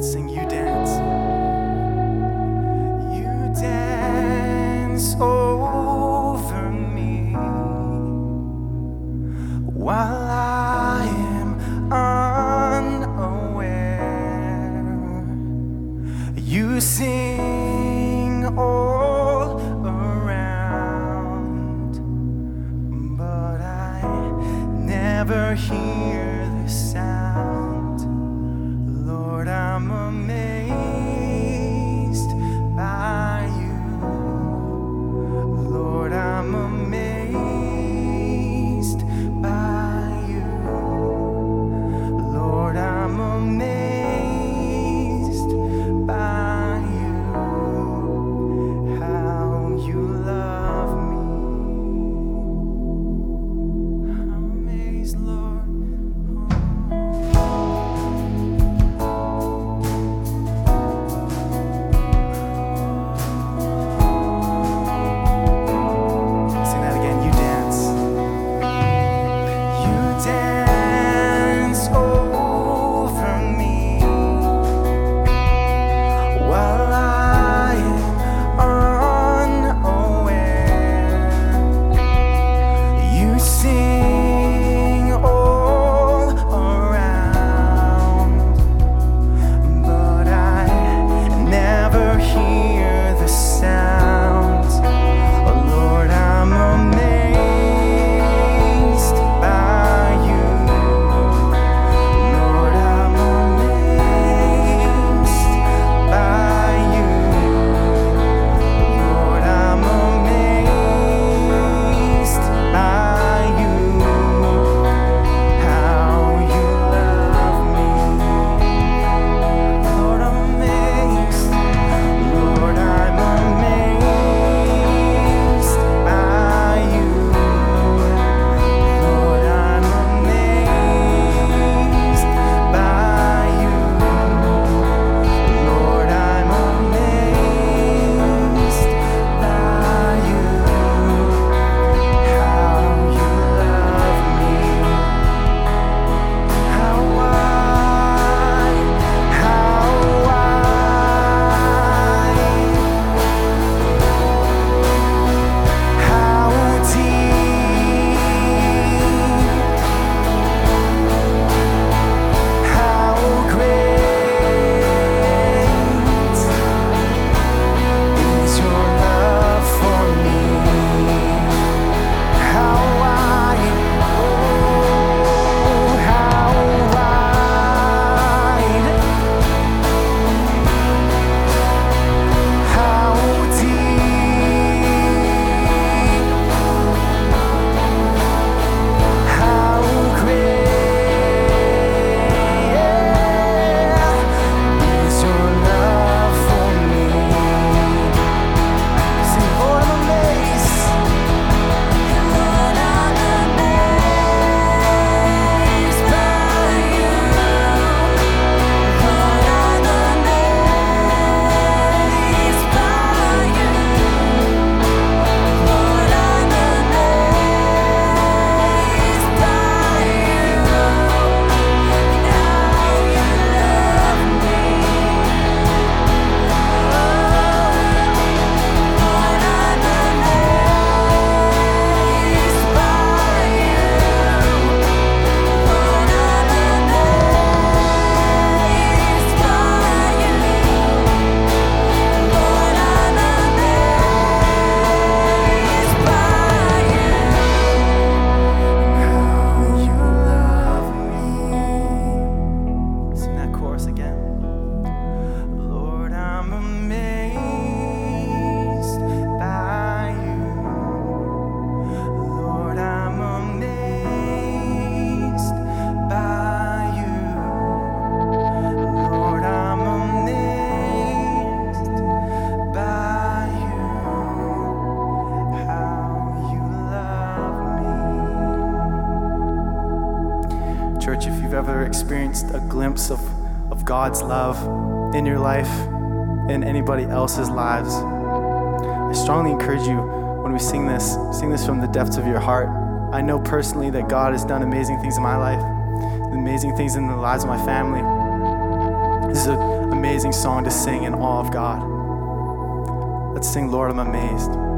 dance. Sing, you dance. You dance over me while I am unaware. You sing all around, but I never hear the sound. Lord, I'm amazed by you. Lord, I'm amazed by you. Lord, I'm amazed by you. How you love me. I'm amazed, Lord. Sing that again. You dance. You dance over me while I am unaware. You sing all around, but I never hear the sound. Oh Lord, I'm amazed by you. Lord, I'm amazed by you. Lord, I'm amazed by you. How you love me. Lord, I'm amazed. Lord, I'm amazed by you. Lord, I'm amazed by you. Lord, I'm amazed by you. How you love me. How wide, how wide, how deep, how great is your love for me. How wide, oh, how wide, how deep, how great is your love for me. Sing, Lord, I'm amazed. Lord, I'm amazed by you. Lord, I'm amazed by you. Lord, I'm amazed by you. How you love me. Lord, I'm amazed by you. Lord, I'm amazed by you. Lord, I'm amazed by you. How you love me. Sing that chorus again. Lord, I'm amazed by you. Lord, I'm amazed by you. Lord, I'm amazed by you. How you love me. Church, if you've ever experienced a glimpse of God's love in your life, in anybody else's lives, I strongly encourage you when we sing this from the depths of your heart. I know personally that God has done amazing things in my life, amazing things in the lives of my family. This is an amazing song to sing in awe of God. Let's sing, Lord, I'm amazed.